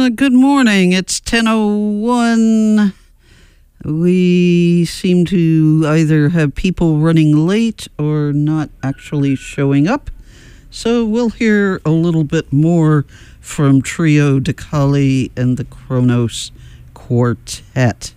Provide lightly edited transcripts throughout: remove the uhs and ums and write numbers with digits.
Good morning. It's 10:01. We seem to either have people running late or not actually showing up. So we'll hear a little bit more from Trio Dacali and the Kronos Quartet.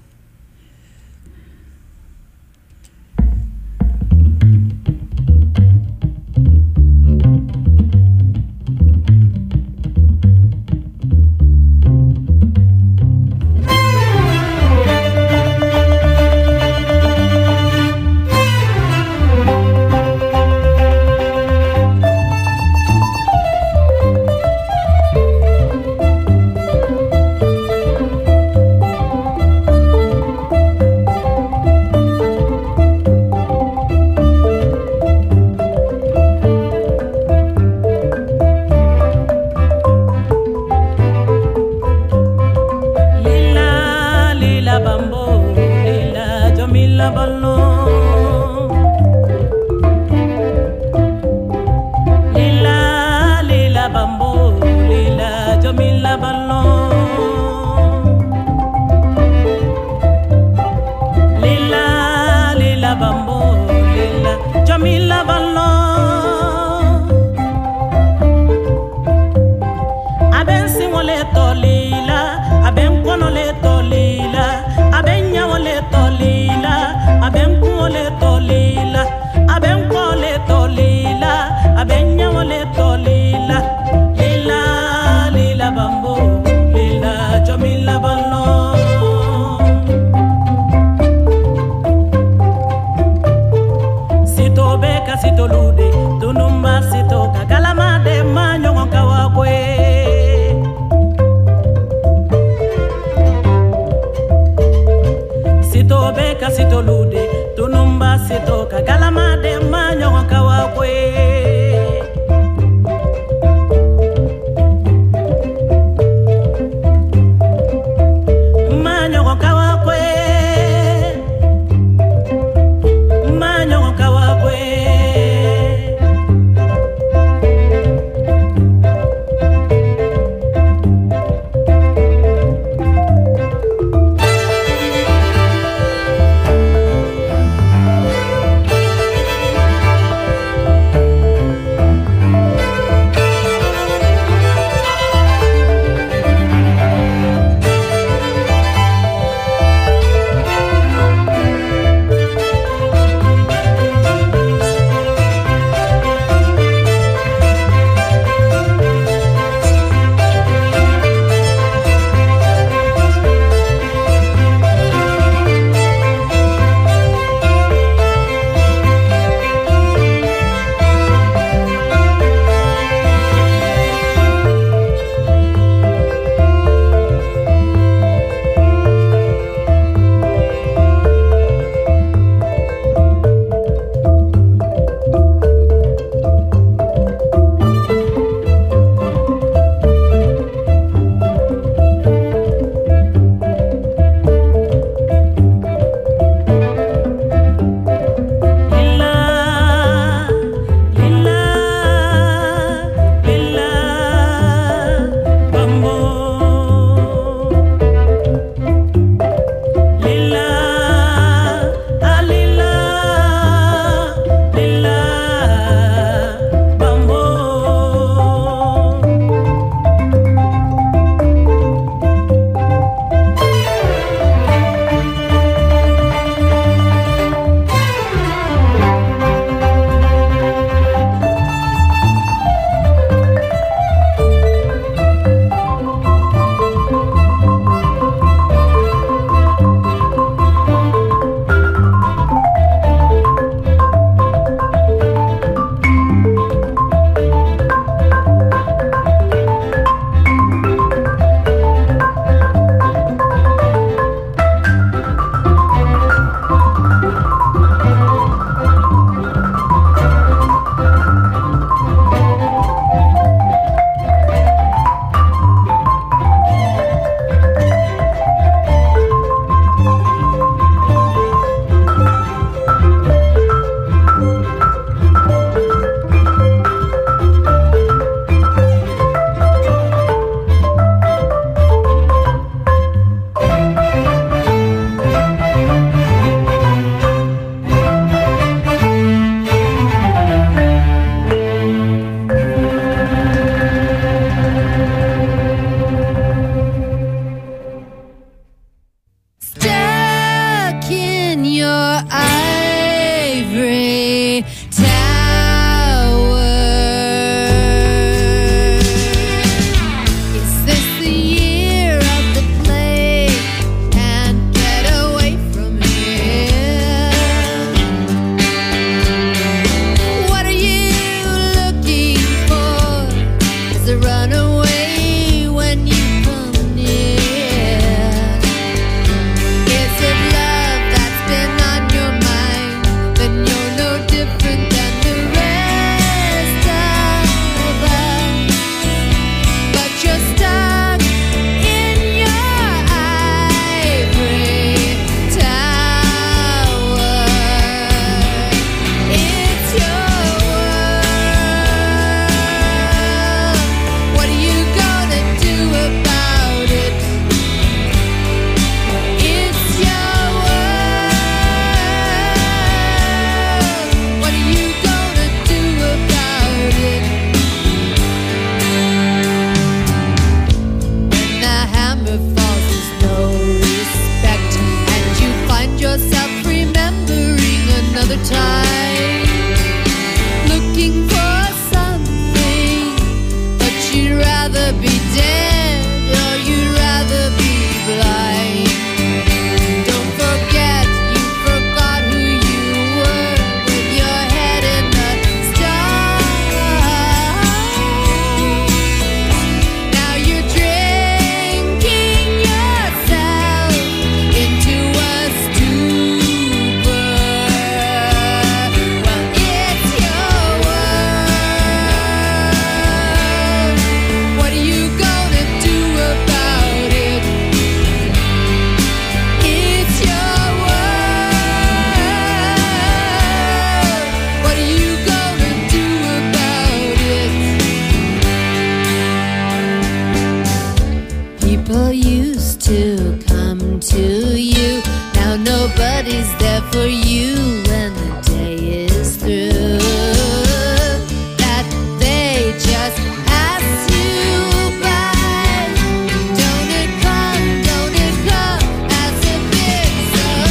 somebody's there for you when the day is through. That they just pass you by. Don't it come as a big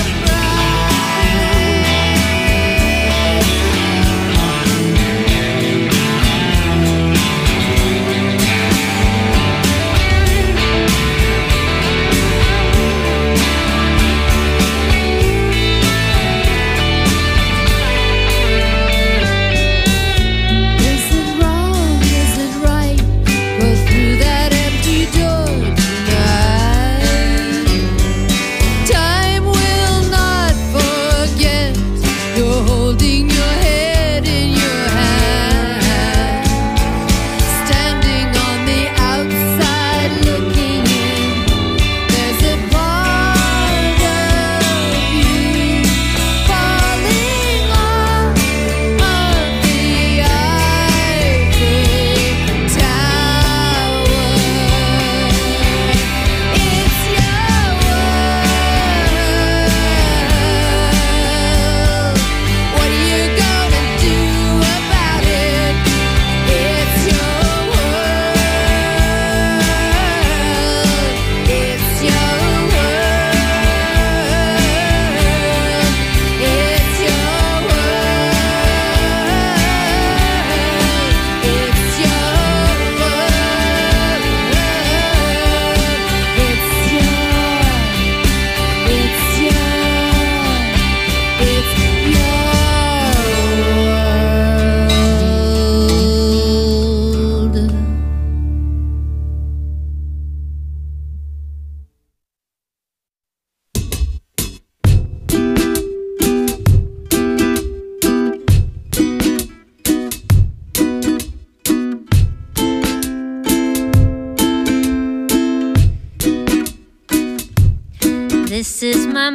This is my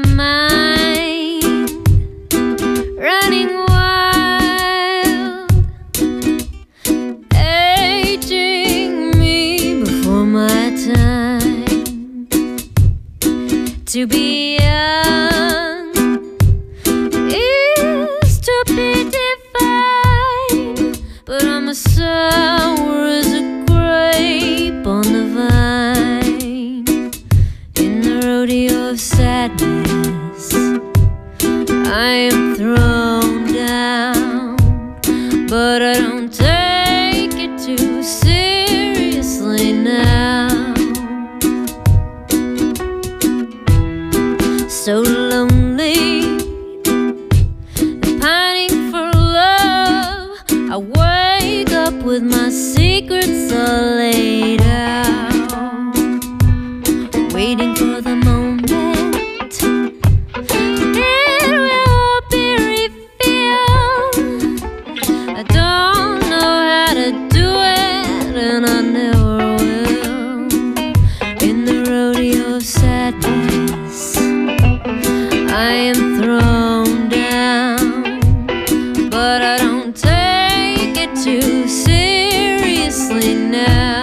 mind running wild, aging me before my time. To be young is to be defined, but I'm as sour as a grape on the vine. In the rodeo of sadness, I am thrown down, but I don't take it too seriously now. So lonely and pining for love, I wake up with my secrets all laid out, waiting for the moment it will be revealed. I don't know how to do it, and I never will. In the rodeo of sadness, I am thrown down, but I don't take it too seriously now.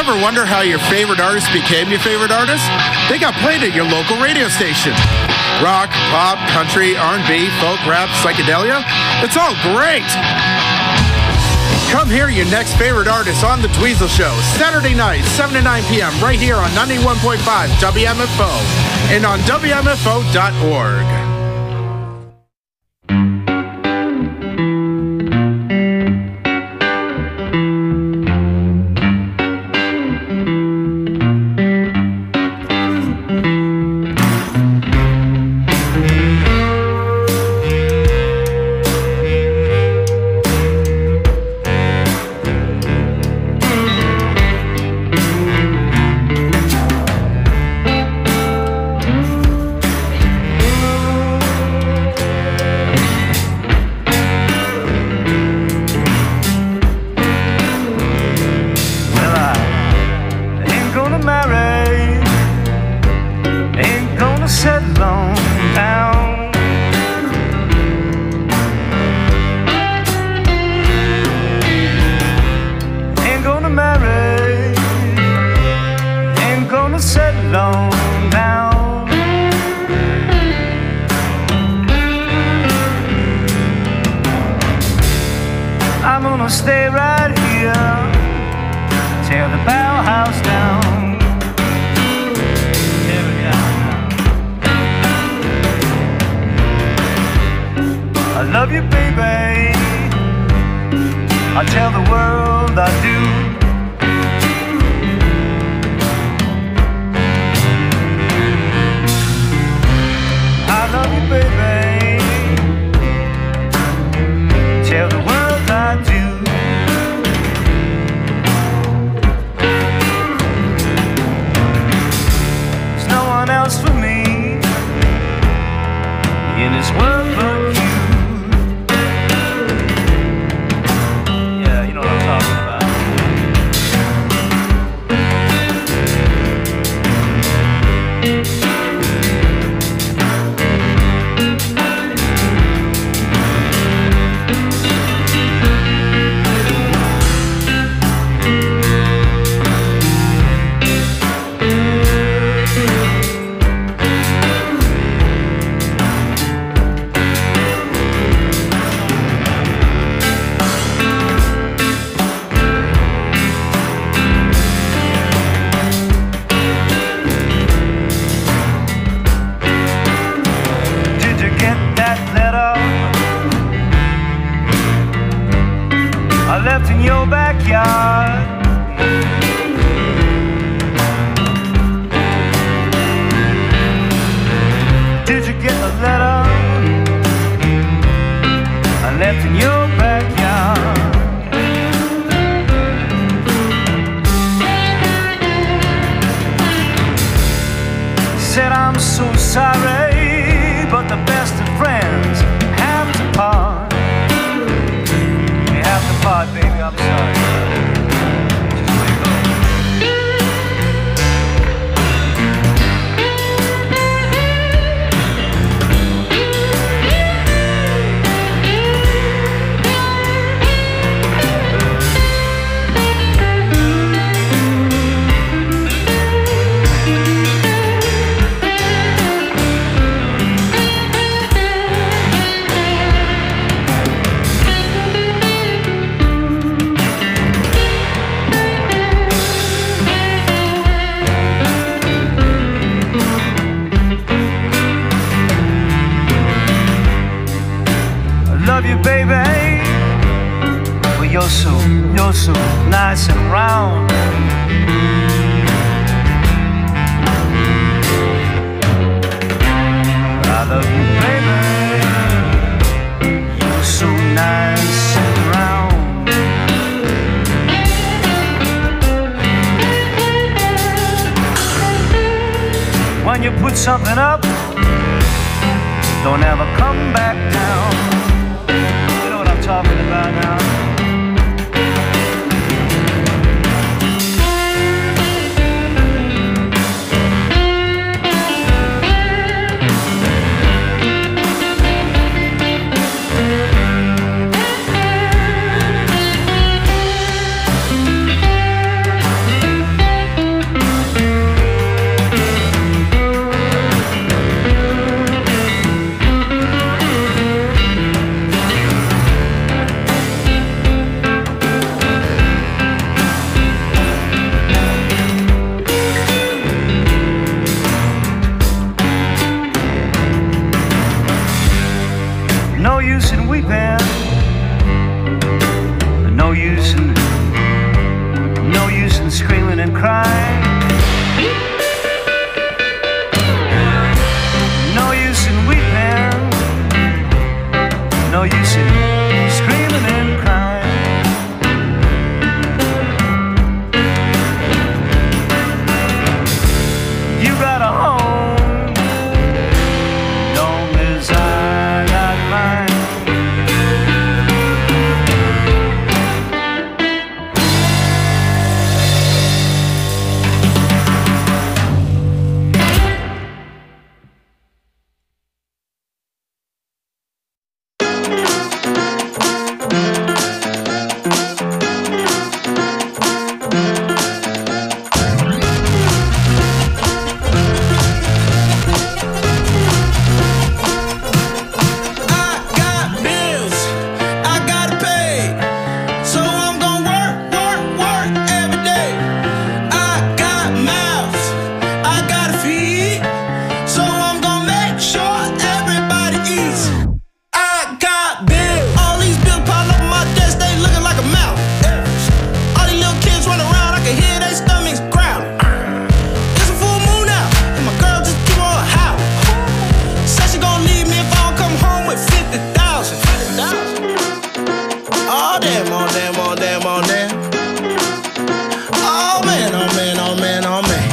ever wonder how your favorite artist became your favorite artist? They got played at your local radio station. Rock, pop, country, R&B, folk, rap, psychedelia. It's all great. Come hear your next favorite artist on The Dweezil Show, Saturday night, 7 to 9 p.m. right here on 91.5 WMFO and on WMFO.org. Nice and round. I love you, baby. You're so nice and round. When you put something up, don't ever come back down. You know what I'm talking about now. Oh damn, oh damn, oh damn, oh damn. Oh man, oh man, oh man, oh man.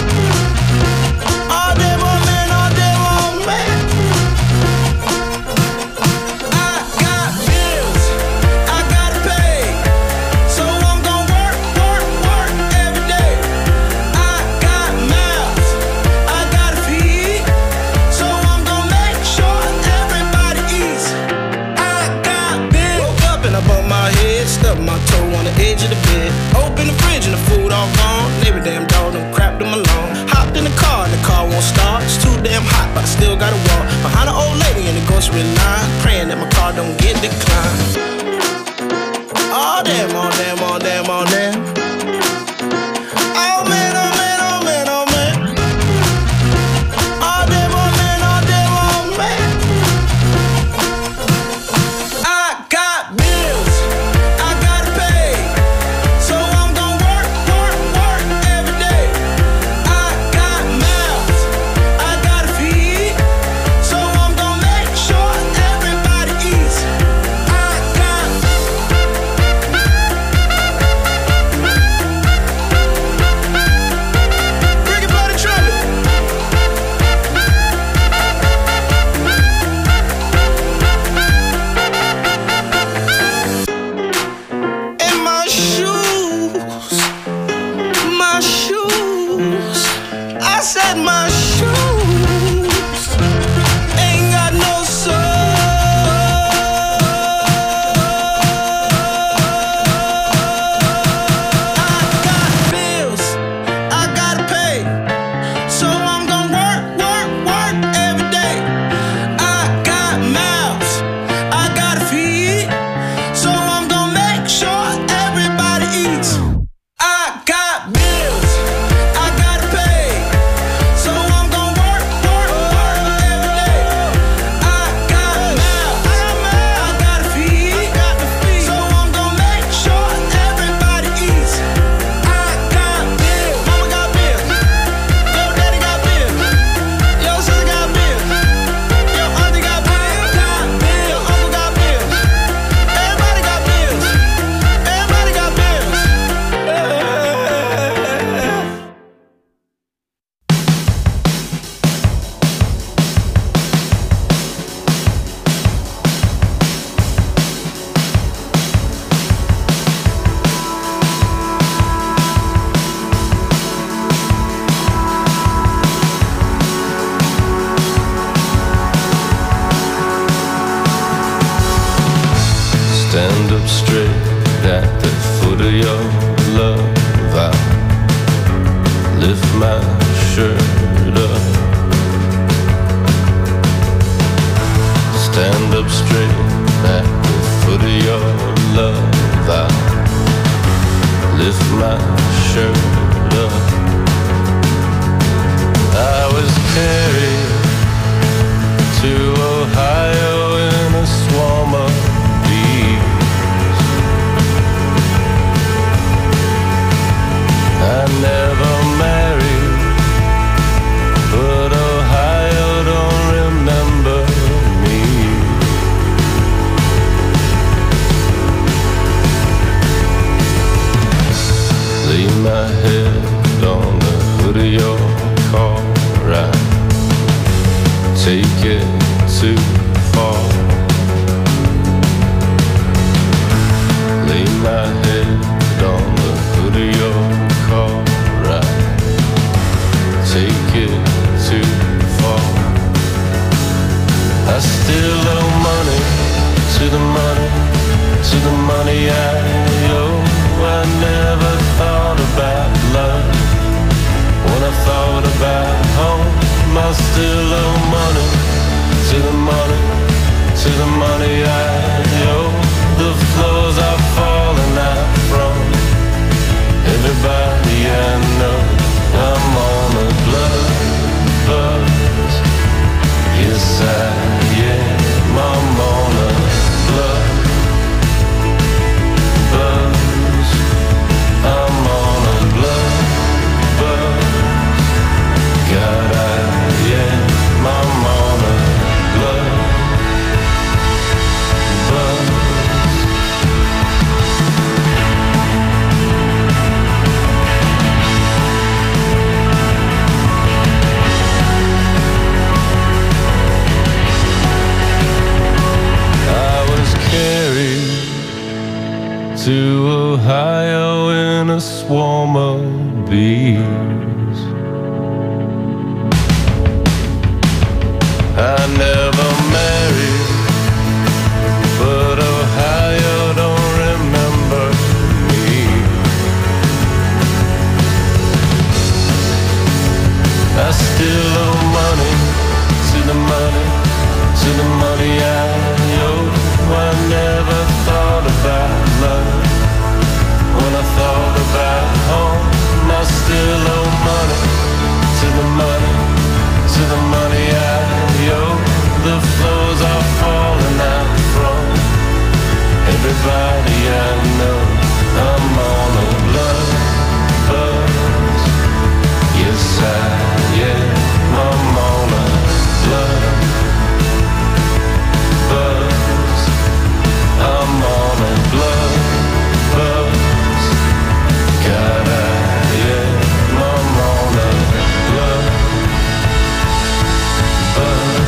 Oh damn, oh man, oh damn, oh man. I got bills, I gotta pay, so I'm gonna work, work, work every day. I got mouths, I gotta feed, so I'm gonna make sure everybody eats. I got bills. Woke up and I bumped my head, stubbed my toe on the edge of the bed. Open the fridge and the food all gone. Neighbor damn dog done crapped them alone. Hopped in the car and the car won't start. It's too damn hot, but I still gotta walk behind an old lady in the grocery line, praying that my car don't get declined. Oh damn, oh damn, oh damn, oh damn. Oh man, oh man, oh man, oh man. Oh damn, oh man, oh damn, oh man. I got bills, I gotta pay, so I'm gonna work, work, work every day. I got mouths, I gotta feed, so I'm gonna make sure everybody eats. I got bring it by the trumpet. And my shoes, my shoes. I said my shoes ain't got no I got bills, I gotta pay, so I'm gonna work, work, work every day. I got mouths, I gotta feed, so I'm gonna make sure everybody eats. I got bills, I gotta pay, so I'm gonna work, work, work every day. I got mouths, I gotta feed, so I'm gonna make sure everybody eats. I got bills, mama got bills, yo daddy got bills, yo sister got bills, yo auntie got bills, yo uncle got bills, everybody got bills, everybody got bills. Stand up straight at the foot of your love. I lift my shirt up. Stand up straight at the foot of your love. I lift my shirt up. I was carried to Ohio in a swarm of bees. I never married, but Ohio don't remember me. Lay my head on the hood of your car. I take it too far. Lay my head on the hood of your car. I take it too far. I still owe money to the money, to the money I owe. I never thought about love when I thought about home. I still owe money to the money, to the money I owe. The floors are falling out from everybody I know. I'm on a blood buzz. Yes, I am. I'm on a blood buzz. I'm on a blood buzz. God, I am. I'm on a blood to Ohio in a swarm of bees. I never married, but Ohio don't remember me. I still owe money to the money, to the money I owe. I never thought about love when I thought about home. I still owe money to the money, to the money I owe. The floors are falling out from everybody I know. I'm on a blood buzz. Yes, I am. I'm on a blood buzz. I'm on a blood buzz. God, I am. I'm on a blood buzz.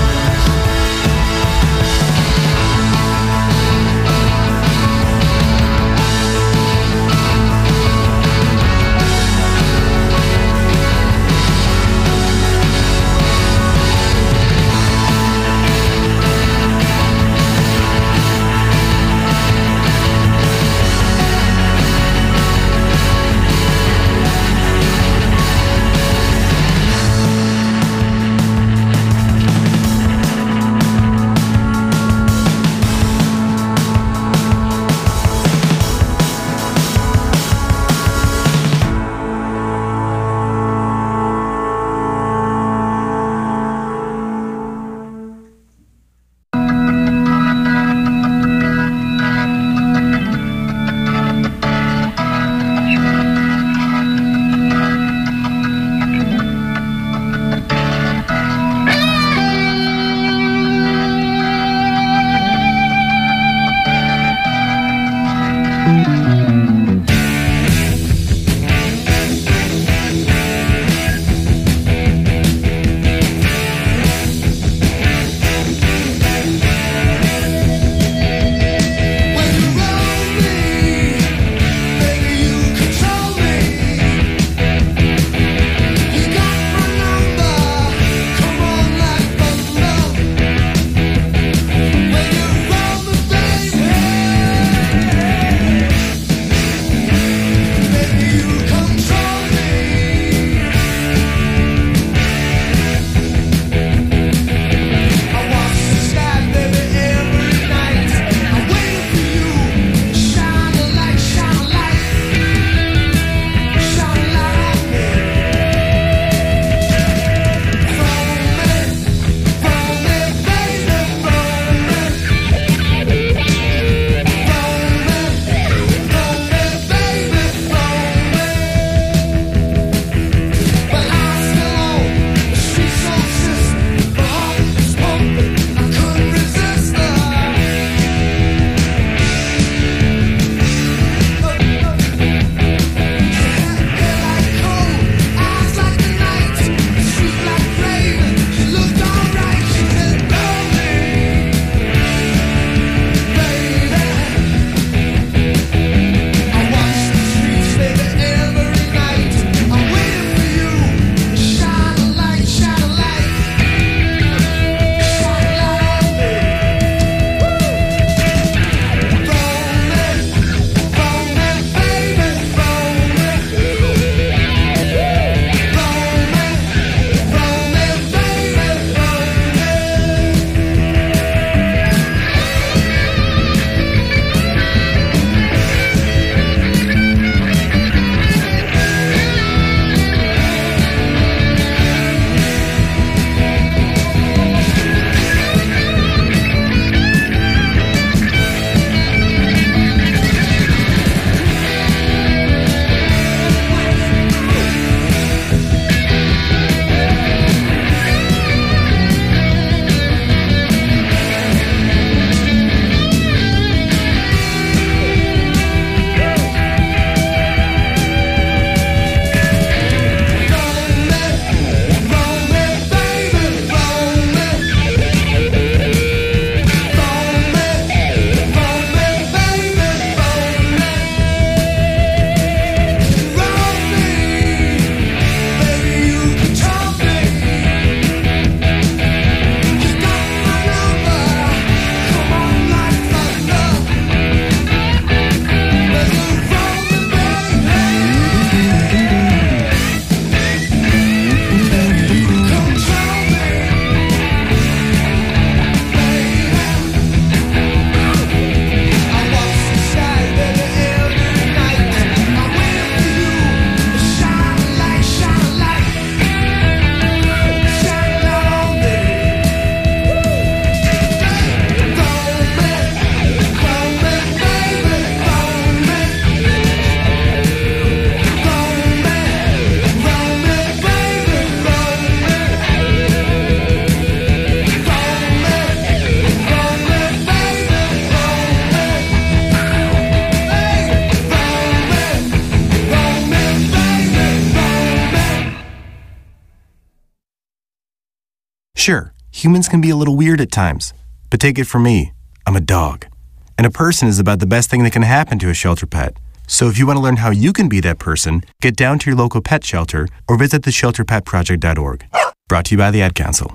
Sure, humans can be a little weird at times, but take it from me, I'm a dog. And a person is about the best thing that can happen to a shelter pet. So if you want to learn how you can be that person, get down to your local pet shelter or visit theshelterpetproject.org. Brought to you by the Ad Council.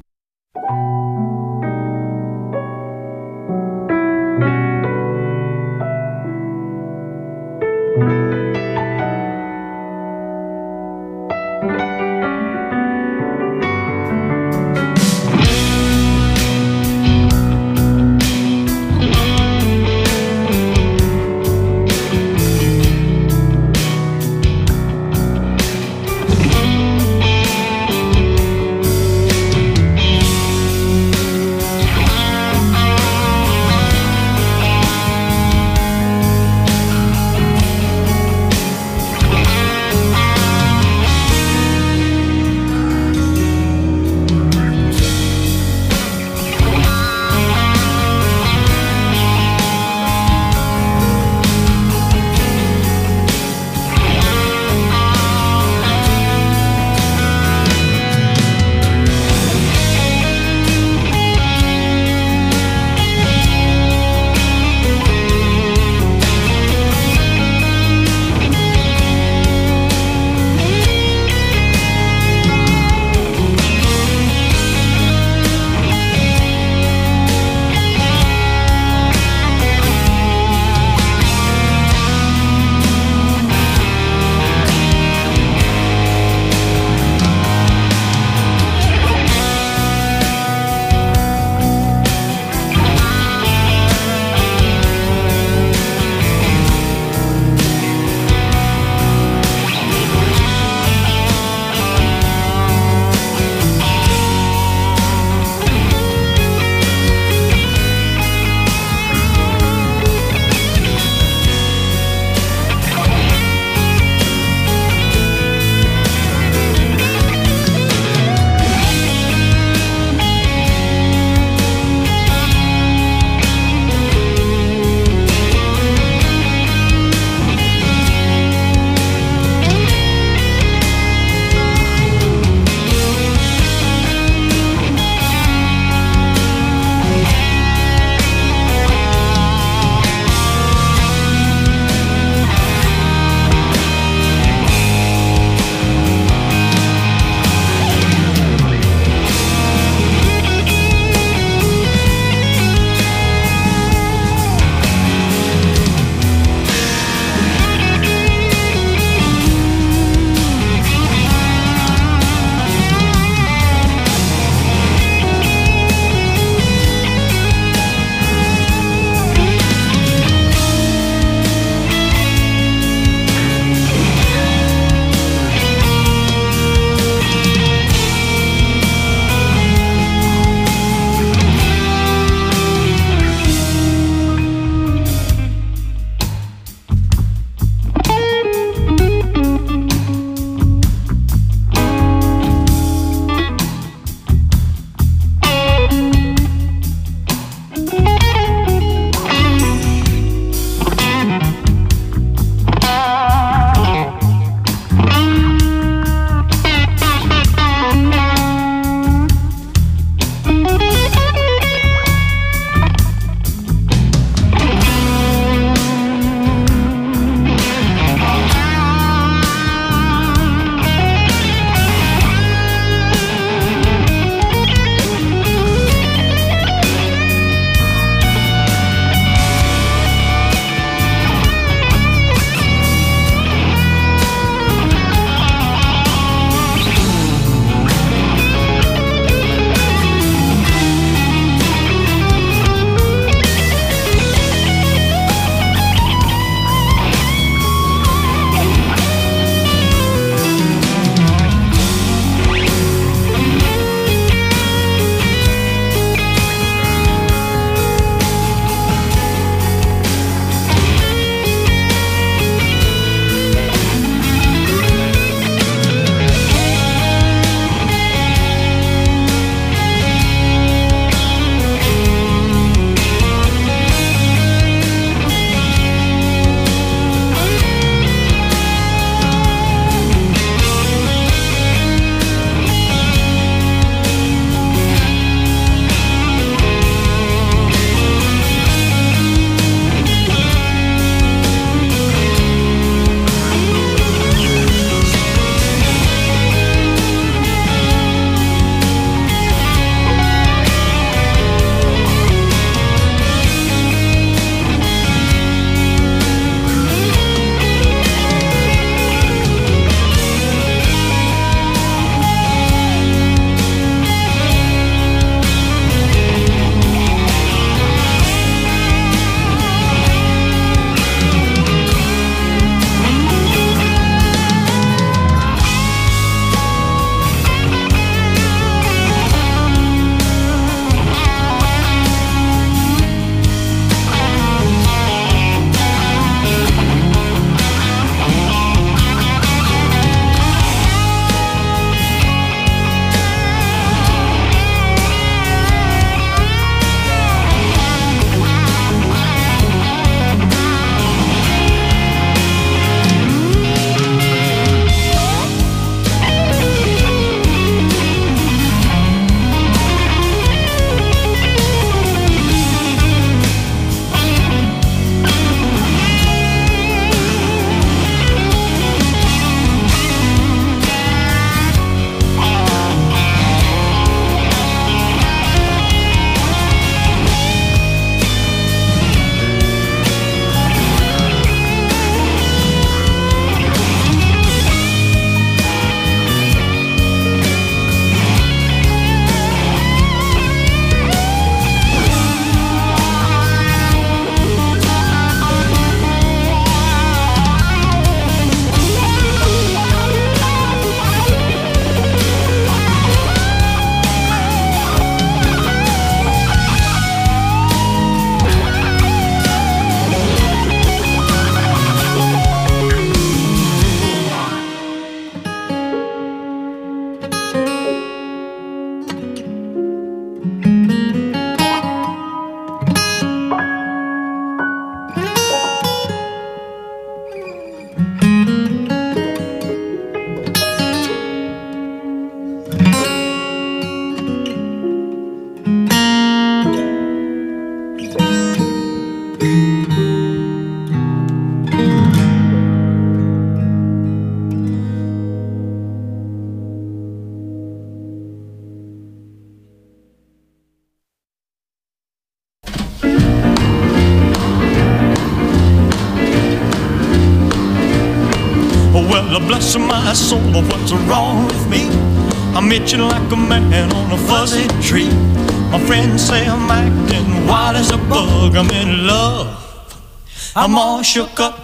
Oh, well, bless my soul, what's wrong with me? I'm itching like a man on a fuzzy tree. My friends say I'm acting wild as a bug. I'm in love, I'm all shook up.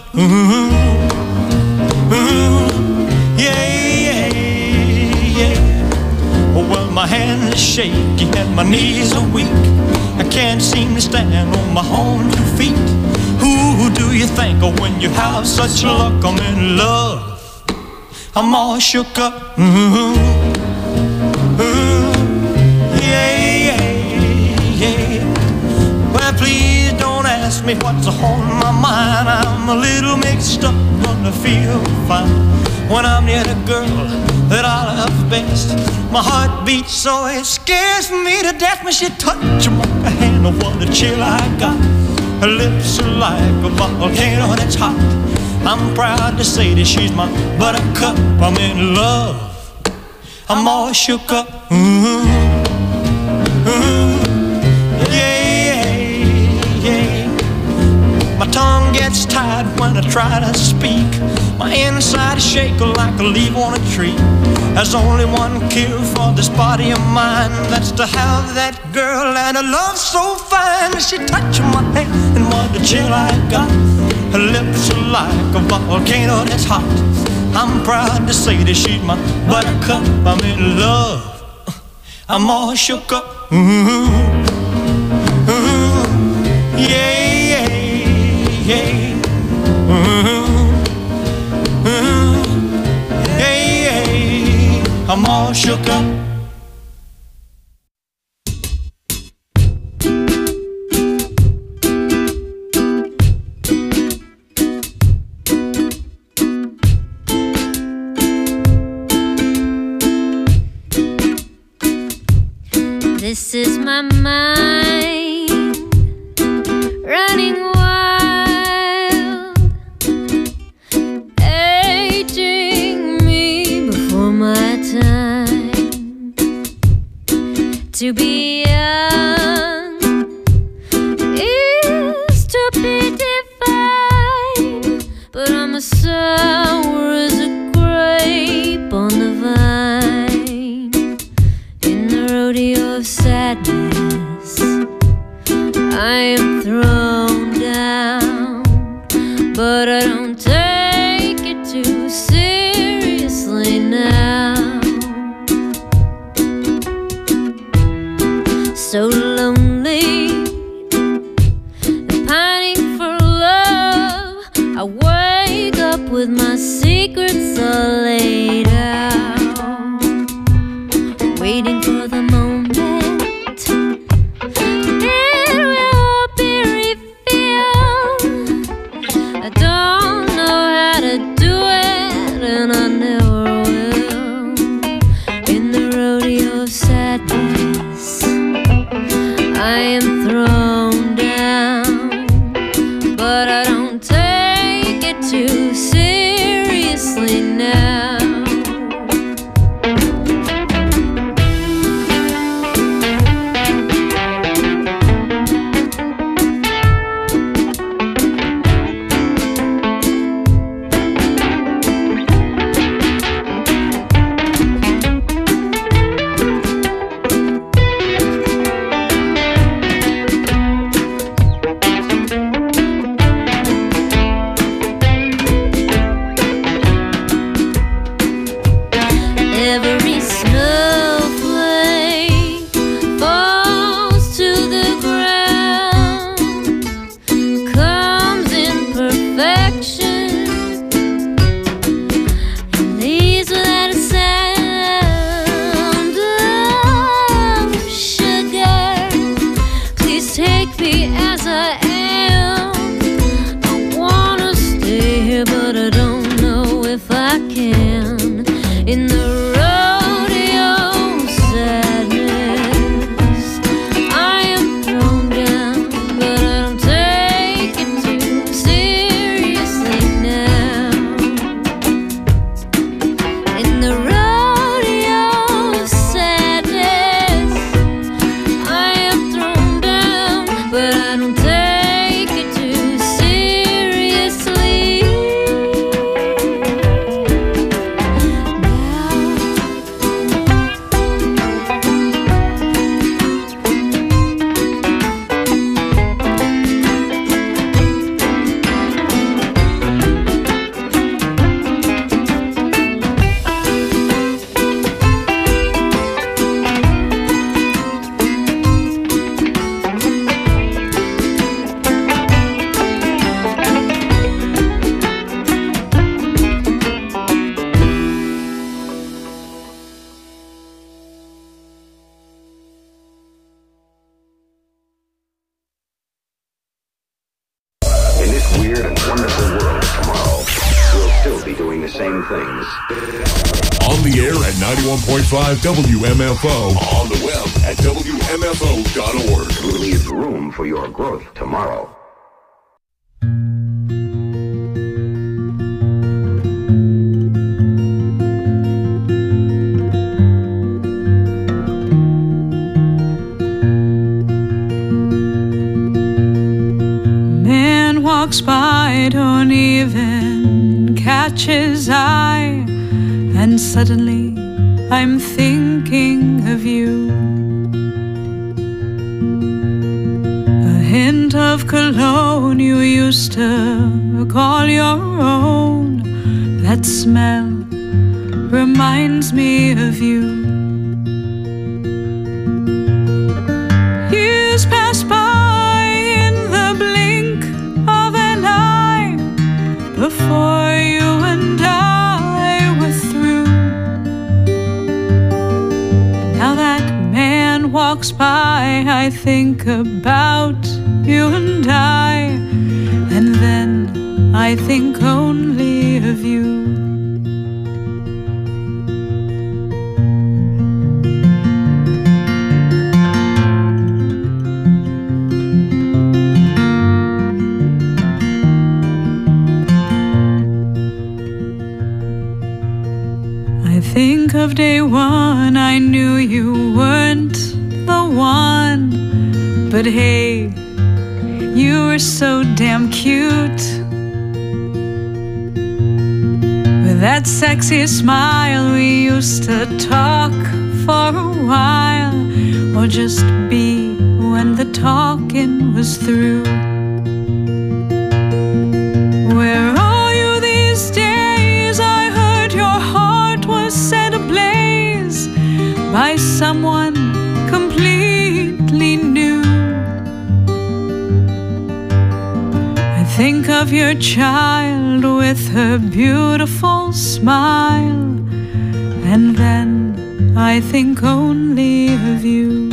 Yeah, yeah. Oh, well, my hands are shaky and my knees are weak. I can't seem to stand on my own 2 feet. Who do you think of when you have such luck? I'm in love, I'm all shook up. Well, please don't ask me what's on my mind. I'm a little mixed up, gonna feel fine when I'm near the girl that I love best. My heart beats so it scares me to death when she touches my hand. Oh, what a chill I got. Her lips are like a volcano that's hot. I'm proud to say that she's my buttercup. I'm in love, I'm all shook up. My tongue gets tied when I try to speak. My inside is shaking like a leaf on a tree. There's only one cure for this body of mine. That's to have that girl and a love so fine. She touched my hand and what a chill I got. Her lips are like a volcano that's hot. I'm proud to say that she's my buttercup. I'm in love, I'm all shook up. Yeah. I'm all shook up. This is my mind running wild, aging me before my time. To be young is to be divine, but I'm as sour as a grape on the vine. In the rodeo of sadness, I am thrown down, but I don't take it too seriously now. So lonely, pining for love, I wake up with my secrets all laid out, waiting for the moment it will be revealed. I don't know how to do it, and I never will. In the rodeo of sadness, I am thrown down, but I don't take it too seriously now. saying things. On the air at 91.5 WMFO. On the web at WMFO.org. Leave room for your growth tomorrow. Man walks by, don't even catch his eye, and suddenly I'm thinking of you. A hint of cologne you used to call your own, that smell reminds me of you. Years pass by in the blink of an eye before you and I were through. Now that man walks by, I think about you and I, and then I think only of you. I think of day one, I knew you weren't the one, but hey, you were so damn cute. With that sexy smile, we used to talk for a while, or just be when the talking was through. Where are you these days? I heard your heart was set ablaze by someone completely new. I think of your child with her beautiful smile, and then I think only of you.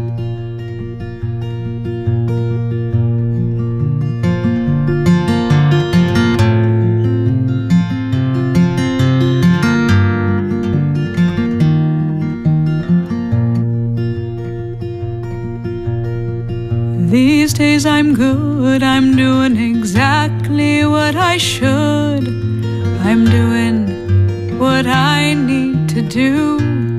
These days I'm good, I'm doing exactly what I should. I'm doing what I need to do.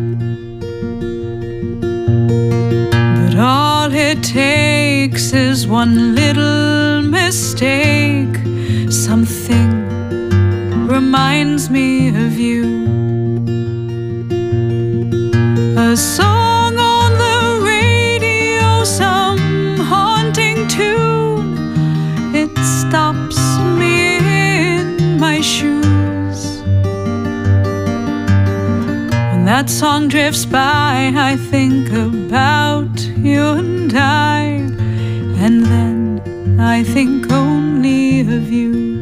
But all it takes is one little mistake. Something reminds me of you. A song on the radio, some haunting tune, it stops me in my shoes. When that song drifts by, I think about you and I, and then I think only of you.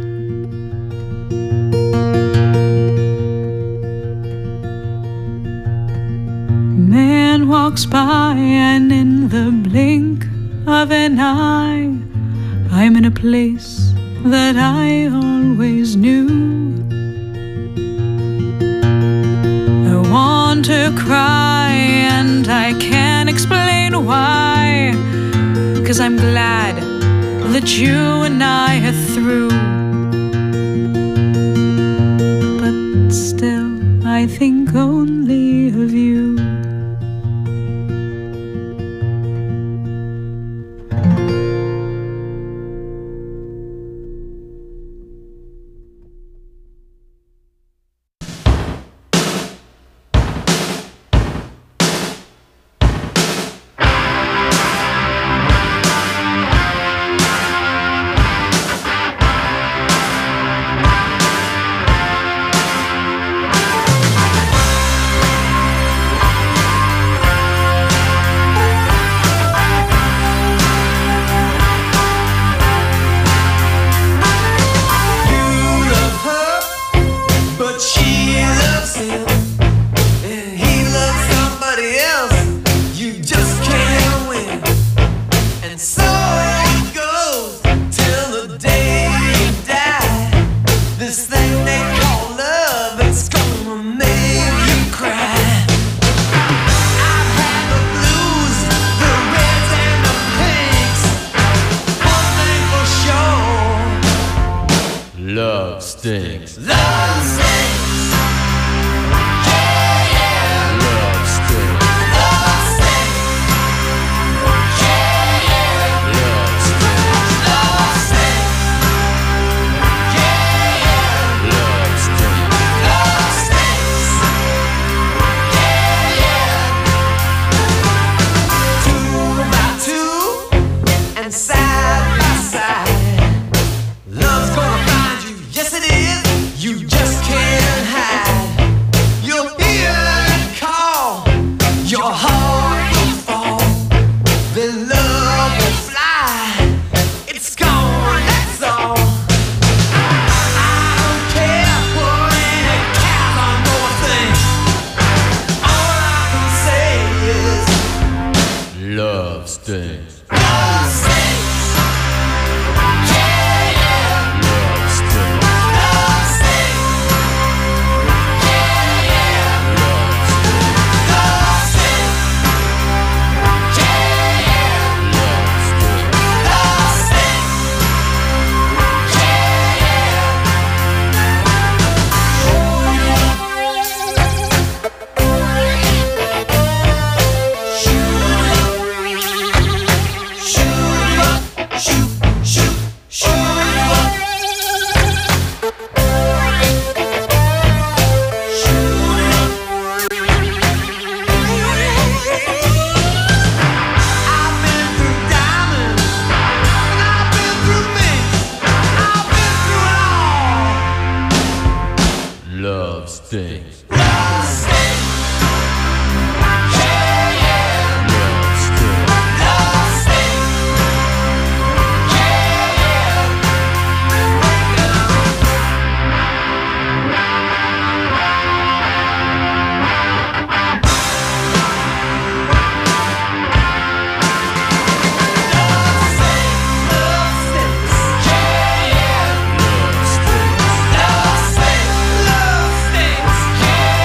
Man walks by, and in the blink of an eye, I'm in a place that I always knew. I want to cry, and I can't explain why, 'cause I'm glad that you and I are through. But still, I think only of you. stinks. Love stinks. Love stinks. Love stinks. Love stinks. Love stinks. Love stinks. Love stinks. 2 by 2 and side by side. Love's gonna find you, yes it is. You just can't hide. You'll hear it call. Your heart will fall. Then love will fly. It's gone, that's all. I don't care what any cows on more things. All I can say is Love stinks. love stinks. Love stinks. Love stinks. Love stinks. Love stinks. I've been through diamonds, and I've been through minks. I've been through it all. Love stinks. Love stinks. Love stinks. Love stinks. Love stinks. Love stinks. Love stinks.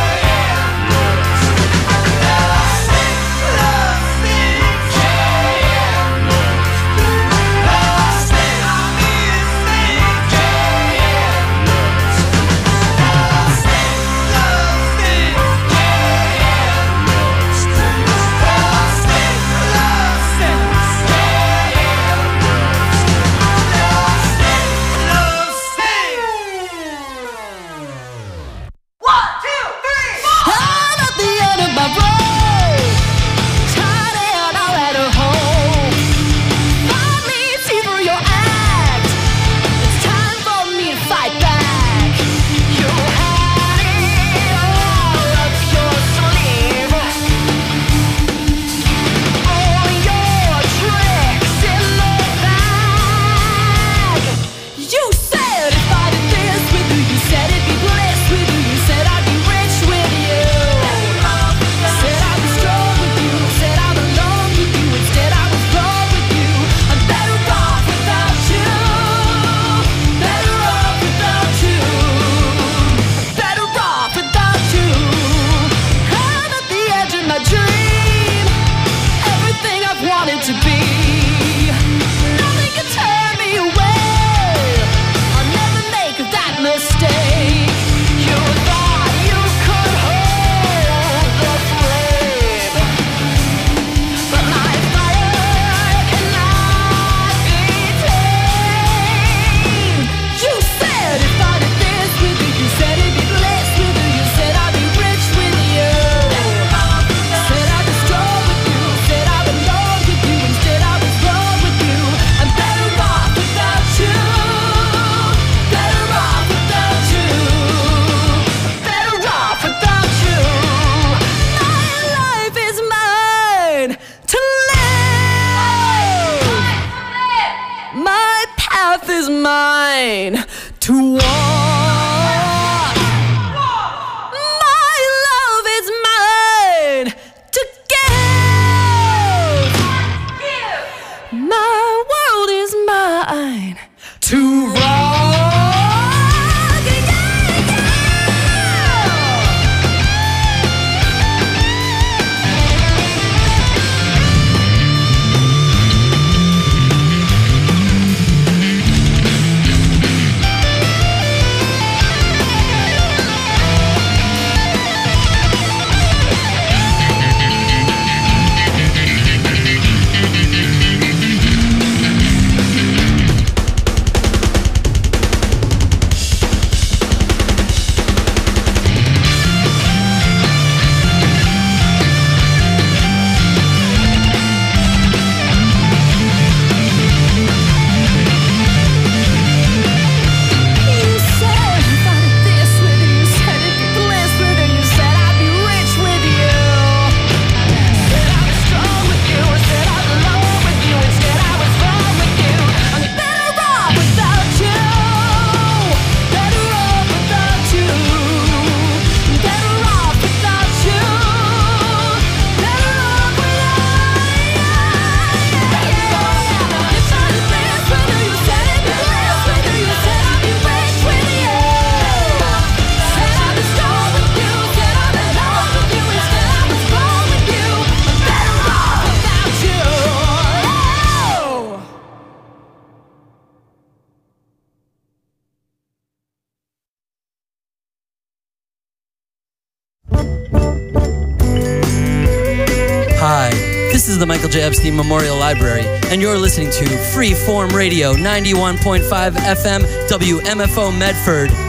This is the Michael J. Epstein Memorial Library, and you're listening to Freeform Radio, 91.5 FM, WMFO Medford.